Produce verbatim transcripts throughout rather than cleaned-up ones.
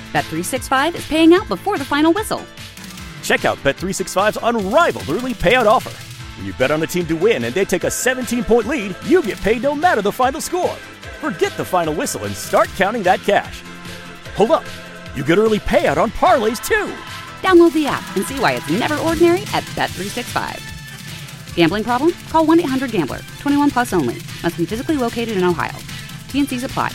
Bet three sixty-five is paying out before the final whistle. Check out Bet three sixty-five's unrivaled early payout offer. When you bet on a team to win and they take a seventeen-point lead, you get paid no matter the final score. Forget the final whistle and start counting that cash. Hold up. You get early payout on parlays, too. Download the app and see why it's never ordinary at Bet three sixty-five. Gambling problem? Call one eight hundred gambler. twenty-one plus only. Must be physically located in Ohio. T N Cs apply.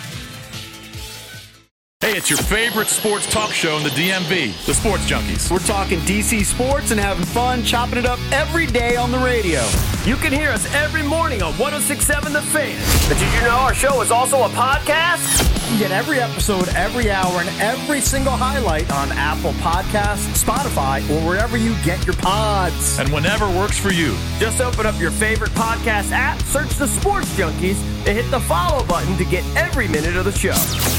Hey, it's your favorite sports talk show in the D M V, the Sports Junkies. We're talking D C sports and having fun, chopping it up every day on the radio. You can hear us every morning on one oh six point seven The Fan. But did you know our show is also a podcast? You get every episode, every hour, and every single highlight on Apple Podcasts, Spotify, or wherever you get your pods. And whenever works for you. Just open up your favorite podcast app, search the Sports Junkies, and hit the follow button to get every minute of the show.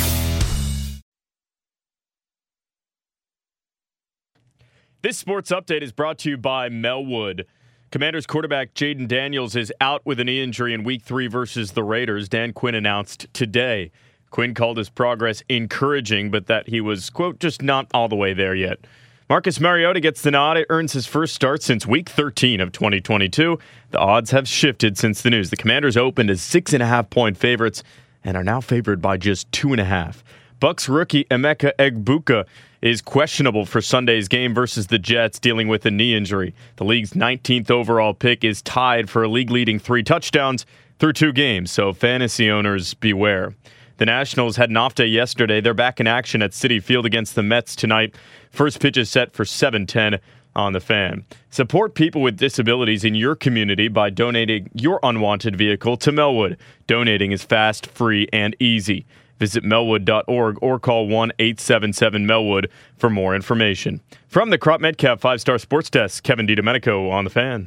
This sports update is brought to you by Melwood. Commanders quarterback Jayden Daniels is out with a knee injury in week three versus the Raiders, Dan Quinn announced today. Quinn called his progress encouraging, but that he was, quote, just not all the way there yet. Marcus Mariota gets the nod. It earns his first start since week thirteen of twenty twenty-two. The odds have shifted since the news. The Commanders opened as six and a half point favorites and are now favored by just two and a half. Bucks rookie Emeka Egbuka is questionable for Sunday's game versus the Jets, dealing with a knee injury. The league's nineteenth overall pick is tied for a league-leading three touchdowns through two games, so fantasy owners beware. The Nationals had an off day yesterday. They're back in action at Citi Field against the Mets tonight. First pitch is set for seven ten on the Fan. Support people with disabilities in your community by donating your unwanted vehicle to Melwood. Donating is fast, free, and easy. Visit melwood dot org or call one eight seven seven Melwood for more information. From the Crop Medcap five-Star Sports Desk, Kevin DiDomenico on the Fan.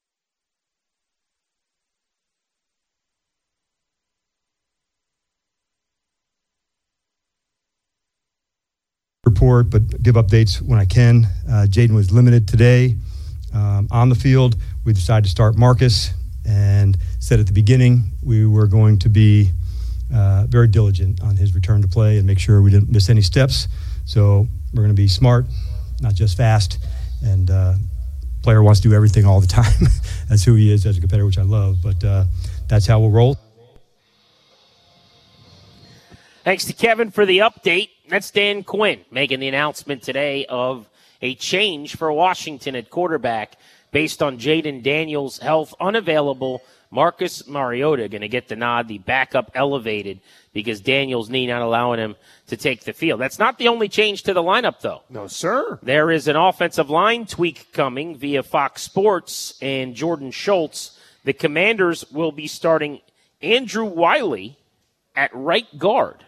Report, but give updates when I can. Uh, Jayden was limited today um, on the field. We decided to start Marcus and said at the beginning we were going to be Uh, very diligent on his return to play and make sure we didn't miss any steps. So we're going to be smart, not just fast. And uh, player wants to do everything all the time. That's who he is as a competitor, which I love. But uh, that's how we'll roll. Thanks to Kevin for the update. That's Dan Quinn making the announcement today of a change for Washington at quarterback based on Jayden Daniels' health. Unavailable. Marcus Mariota going to get the nod, the backup elevated, because Daniels' knee not allowing him to take the field. That's not the only change to the lineup, though. No, sir. There is an offensive line tweak coming via Fox Sports and Jordan Schultz. The Commanders will be starting Andrew Wiley at right guard.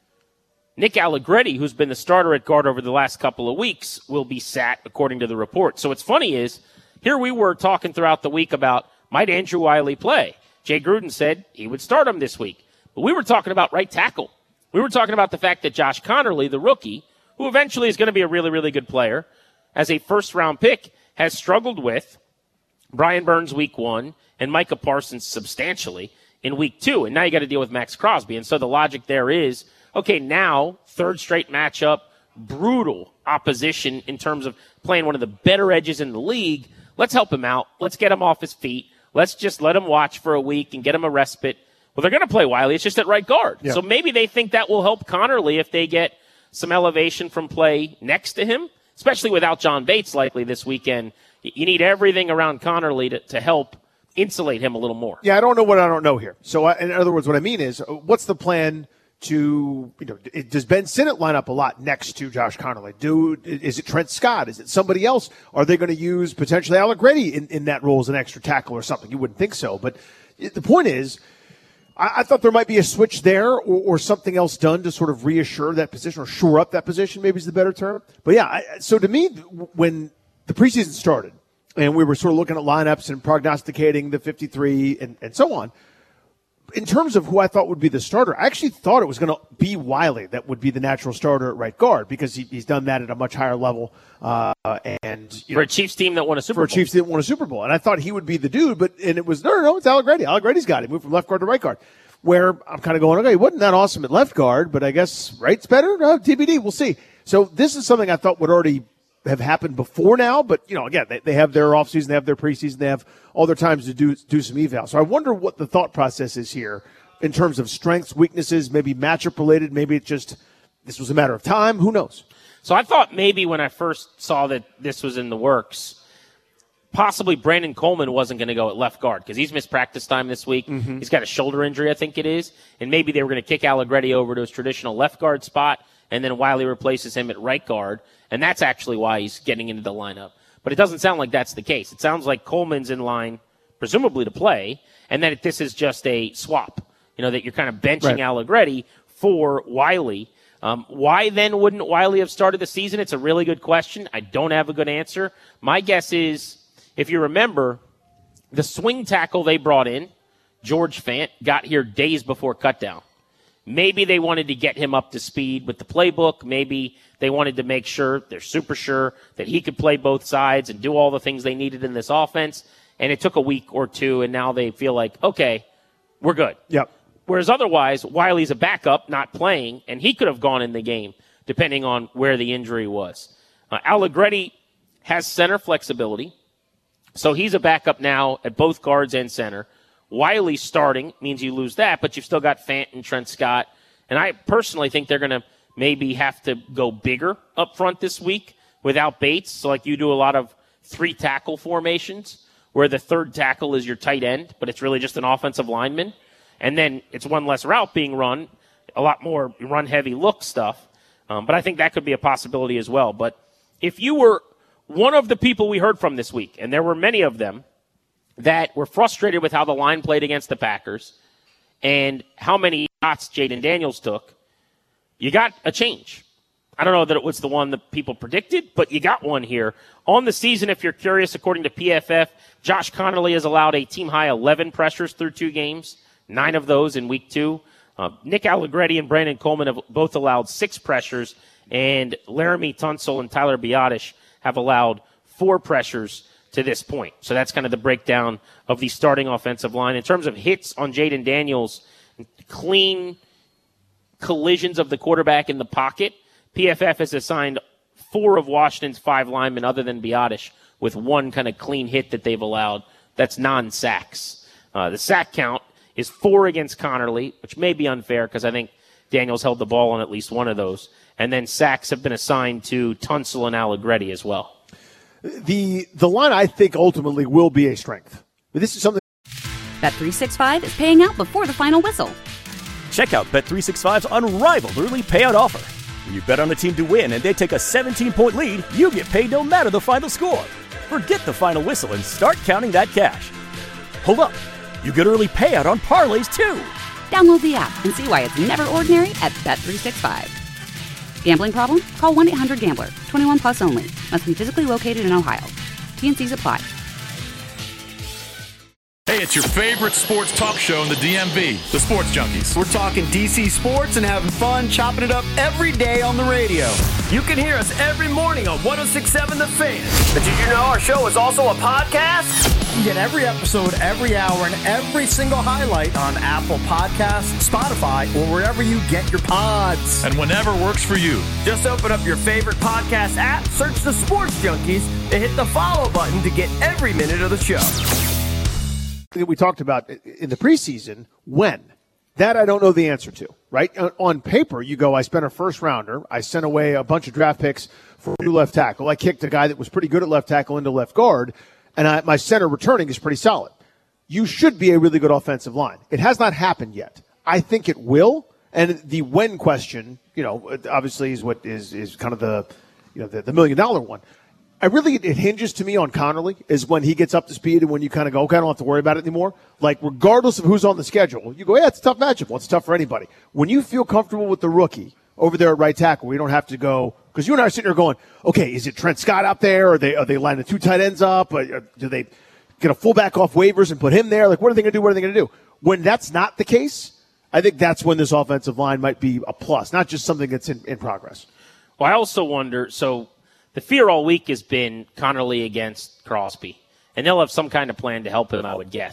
Nick Allegretti, who's been the starter at guard over the last couple of weeks, will be sat, according to the report. So what's funny is, here we were talking throughout the week about, might Andrew Wiley play? Jay Gruden said he would start him this week. But we were talking about right tackle. We were talking about the fact that Josh Connerly, the rookie, who eventually is going to be a really, really good player, as a first-round pick, has struggled with Brian Burns week one and Micah Parsons substantially in week two. And now you got to deal with Max Crosby. And so the logic there is, okay, now, third straight matchup, brutal opposition in terms of playing one of the better edges in the league. Let's help him out. Let's get him off his feet. Let's just let him watch for a week and get him a respite. Well, they're going to play Wiley. It's just at right guard. Yeah. So maybe they think that will help Connerly if they get some elevation from play next to him, especially without John Bates likely this weekend. You need everything around Connerly to, to help insulate him a little more. Yeah, I don't know what I don't know here. So I, in other words, what I mean is, what's the plan to, you know, does Ben Sinnott line up a lot next to Josh Connerly? Do, is it Trent Scott? Is it somebody else? Are they going to use potentially Allegretti in, in that role as an extra tackle or something? You wouldn't think so. But the point is, I, I thought there might be a switch there or, or something else done to sort of reassure that position or shore up that position, maybe is the better term. But yeah, I, so to me, when the preseason started and we were sort of looking at lineups and prognosticating the fifty-three and, and so on, in terms of who I thought would be the starter, I actually thought it was going to be Wiley that would be the natural starter at right guard because he, he's done that at a much higher level. Uh, and you For know, a Chiefs team that won a Super for Bowl. For a Chiefs team that won a Super Bowl. And I thought he would be the dude, but and it was, no, no, no, it's Allegretti. Allegretti's got it. Moved from left guard to right guard. where I'm kind of going, okay, wasn't that awesome at left guard, but I guess right's better? No, T B D, we'll see. So this is something I thought would already have happened before now, but, you know, again, they, they have their offseason, they have their preseason, they have all their times to do do some eval. So I wonder what the thought process is here in terms of strengths, weaknesses, maybe matchup related, maybe it just this was a matter of time, who knows? So I thought maybe when I first saw that this was in the works, possibly Brandon Coleman wasn't going to go at left guard because he's missed practice time this week. Mm-hmm. He's got a shoulder injury, I think it is, and maybe they were going to kick Allegretti over to his traditional left guard spot, and then Wiley replaces him at right guard, and that's actually why he's getting into the lineup. But it doesn't sound like that's the case. It sounds like Coleman's in line, presumably to play, and that this is just a swap, you know, that you're kind of benching right. Allegretti for Wiley. Um, why then wouldn't Wiley have started the season? It's a really good question. I don't have a good answer. My guess is, if you remember, the swing tackle they brought in, George Fant, got here days before cutdown. Maybe they wanted to get him up to speed with the playbook. Maybe they wanted to make sure, they're super sure, that he could play both sides and do all the things they needed in this offense. And it took a week or two, and now they feel like, okay, we're good. Yep. Whereas otherwise, Wiley's a backup, not playing, and he could have gone in the game, depending on where the injury was. Uh, Allegretti has center flexibility, so he's a backup now at both guards and center. Wiley starting means you lose that, but you've still got Fant and Trent Scott. And I personally think they're going to maybe have to go bigger up front this week without Bates. So like you do a lot of three tackle formations where the third tackle is your tight end, but it's really just an offensive lineman. And then it's one less route being run, a lot more run-heavy look stuff. Um, but I think that could be a possibility as well. But if you were one of the people we heard from this week, and there were many of them, that were frustrated with how the line played against the Packers and how many shots Jayden Daniels took, you got a change. I don't know that it was the one that people predicted, but you got one here. On the season, if you're curious, according to P F F, Josh Connolly has allowed a team-high eleven pressures through two games, nine of those in week two. Uh, Nick Allegretti and Brandon Coleman have both allowed six pressures, and Laramie Tunsil and Tyler Biadasz have allowed four pressures to this point. So that's kind of the breakdown of the starting offensive line. In terms of hits on Jayden Daniels, clean collisions of the quarterback in the pocket, P F F has assigned four of Washington's five linemen other than Biadasz with one kind of clean hit that they've allowed. That's non-sacks. Uh, the sack count is four against Connerly, which may be unfair because I think Daniels held the ball on at least one of those. And then sacks have been assigned to Tunsil and Allegretti as well. The the line, I think, ultimately will be a strength. But this is something. Bet three sixty-five is paying out before the final whistle. Check out Bet three sixty-five's unrivaled early payout offer. When you bet on a team to win and they take a seventeen-point lead, you get paid no matter the final score. Forget the final whistle and start counting that cash. Hold up. You get early payout on parlays, too. Download the app and see why it's never ordinary at Bet three sixty-five. Gambling problem? Call one eight hundred gambler. twenty-one plus only. Must be physically located in Ohio. T N Cs apply. Hey, it's your favorite sports talk show in the D M V, the Sports Junkies. We're talking D C sports and having fun, chopping it up every day on the radio. You can hear us every morning on one oh six point seven The Fan. But did you know our show is also a podcast? You get every episode, every hour, and every single highlight on Apple Podcasts, Spotify, or wherever you get your pods. And whenever works for you. Just open up your favorite podcast app, search the Sports Junkies, and hit the follow button to get every minute of the show. We talked about in the preseason, when? That I don't know the answer to, right? On paper, you go, I spent a first rounder. I sent away a bunch of draft picks for a new left tackle. I kicked a guy that was pretty good at left tackle into left guard, and I, my center returning is pretty solid. You should be a really good offensive line. It has not happened yet. I think it will, and the when question, you know, obviously is what is, is kind of the, you know, the, the million dollar one. I really, it hinges to me on Connerly is when he gets up to speed and when you kind of go, okay, I don't have to worry about it anymore. Like, regardless of who's on the schedule, you go, yeah, it's a tough matchup. Well, it's tough for anybody. When you feel comfortable with the rookie over there at right tackle, we don't have to go, because you and I are sitting here going, okay, is it Trent Scott out there? Are they, are they lining two tight ends up? Or do they get a fullback off waivers and put him there? Like, what are they going to do? What are they going to do? When that's not the case, I think that's when this offensive line might be a plus, not just something that's in, in progress. Well, I also wonder, so the fear all week has been Connerly against Crosby, and they'll have some kind of plan to help him, I would guess.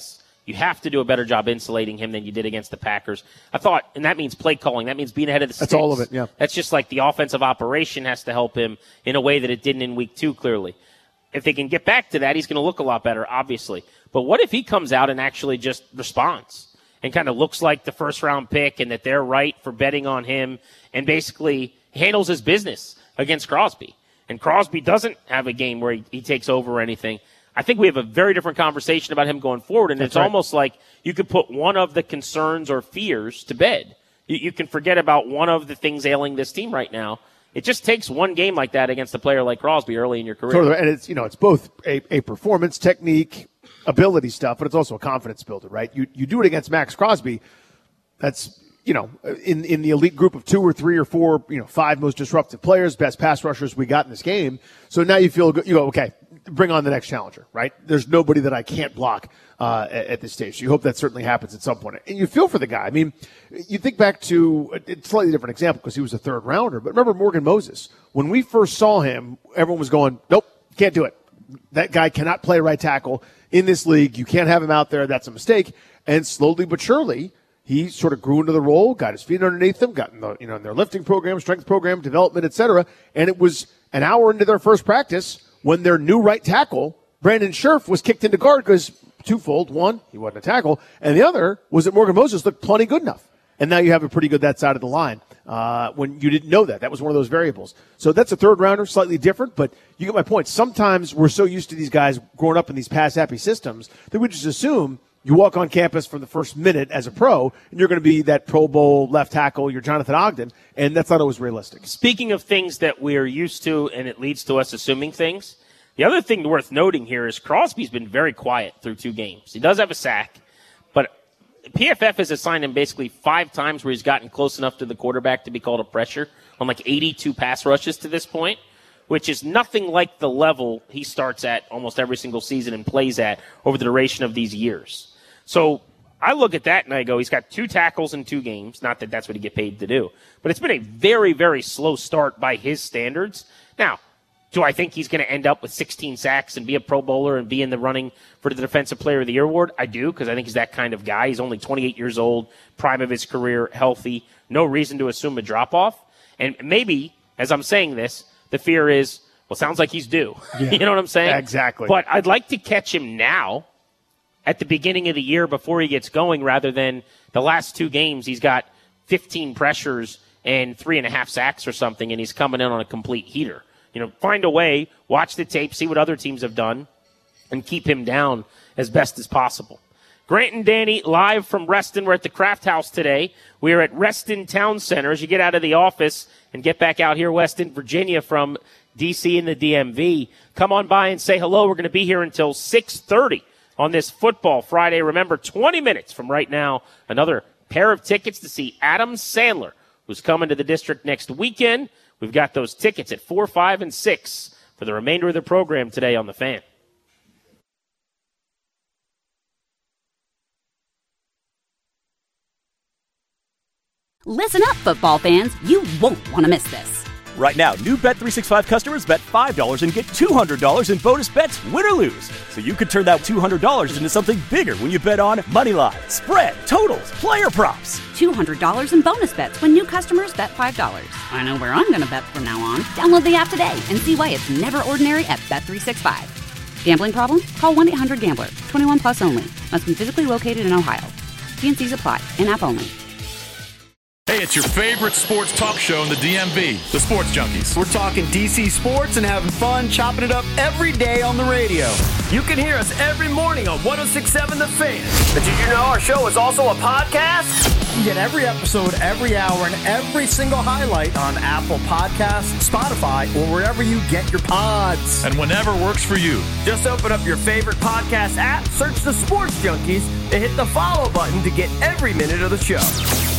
You have to do a better job insulating him than you did against the Packers. I thought, and that means play calling. That means being ahead of the sticks. That's all of it, yeah. That's just like the offensive operation has to help him in a way that it didn't in week two, clearly. If they can get back to that, he's going to look a lot better, obviously. But what if he comes out and actually just responds and kind of looks like the first-round pick and that they're right for betting on him and basically handles his business against Crosby? And Crosby doesn't have a game where he, he takes over or anything. I think we have a very different conversation about him going forward, and That's it's right. almost like you could put one of the concerns or fears to bed. You, you can forget about one of the things ailing this team right now. It just takes one game like that against a player like Crosby early in your career. Totally. And it's, you know, it's both a, a performance technique, ability stuff, but it's also a confidence builder, right? You you do it against Max Crosby. That's, you know, in, in the elite group of two or three or four, you know, five most disruptive players, best pass rushers we got in this game. So now you feel good. You go, okay, bring on the next challenger, right? There's nobody that I can't block uh, at, at this stage. So you hope that certainly happens at some point. And you feel for the guy. I mean, you think back to a slightly different example because he was a third rounder. But remember Morgan Moses. When we first saw him, everyone was going, nope, can't do it. That guy cannot play right tackle in this league. You can't have him out there. That's a mistake. And slowly but surely, he sort of grew into the role, got his feet underneath him, got in the, you know, in their lifting program, strength program, development, et cetera. And it was an hour into their first practice when their new right tackle, Brandon Scherf, was kicked into guard because twofold. One, he wasn't a tackle. And the other was that Morgan Moses looked plenty good enough. And now you have a pretty good that side of the line uh, when you didn't know that. That was one of those variables. So that's a third rounder, slightly different, but you get my point. Sometimes we're so used to these guys growing up in these pass-happy systems that we just assume you walk on campus from the first minute as a pro, and you're going to be that Pro Bowl left tackle, you're Jonathan Ogden, and that's not always realistic. Speaking of things that we're used to, and it leads to us assuming things, the other thing worth noting here is Crosby's been very quiet through two games. He does have a sack, but P F F has assigned him basically five times where he's gotten close enough to the quarterback to be called a pressure on like eighty-two pass rushes to this point, which is nothing like the level he starts at almost every single season and plays at over the duration of these years. So I look at that and I go, he's got two tackles in two games. Not that that's what he get paid to do. But it's been a very, very slow start by his standards. Now, do I think he's going to end up with sixteen sacks and be a Pro Bowler and be in the running for the Defensive Player of the Year award? I do, because I think he's that kind of guy. He's only twenty-eight years old, prime of his career, healthy. No reason to assume a drop-off. And maybe, as I'm saying this, the fear is, well, sounds like he's due. Yeah. You know what I'm saying? Yeah, exactly. But I'd like to catch him now, at the beginning of the year before he gets going, rather than the last two games he's got fifteen pressures and three and a half sacks or something, and he's coming in on a complete heater. You know, find a way, watch the tape, see what other teams have done, and keep him down as best as possible. Grant and Danny live from Reston. We're at the Kraft House today. We are at Reston Town Center. As you get out of the office and get back out here west in Virginia from D C and the D M V, come on by and say hello. We're going to be here until six thirty. On this Football Friday. Remember, twenty minutes from right now, another pair of tickets to see Adam Sandler, who's coming to the district next weekend. We've got those tickets at four, five, and six for the remainder of the program today on The Fan. Listen up, football fans. You won't want to miss this. Right now, new Bet three sixty-five customers bet five dollars and get two hundred dollars in bonus bets, win or lose. So you could turn that two hundred dollars into something bigger when you bet on money line, spread, totals, player props. two hundred dollars in bonus bets when new customers bet five dollars. I know where I'm going to bet from now on. Download the app today and see why it's never ordinary at Bet three sixty-five. Gambling problem? Call one eight hundred gambler. twenty-one plus only. Must be physically located in Ohio. T N Cs apply. In-app only. Hey, it's your favorite sports talk show in the D M V, the Sports Junkies. We're talking D C sports and having fun, chopping it up every day on the radio. You can hear us every morning on one oh six point seven The Fan. But did you know our show is also a podcast? You get every episode, every hour, and every single highlight on Apple Podcasts, Spotify, or wherever you get your pods. And whenever works for you. Just open up your favorite podcast app, search the Sports Junkies, and hit the follow button to get every minute of the show.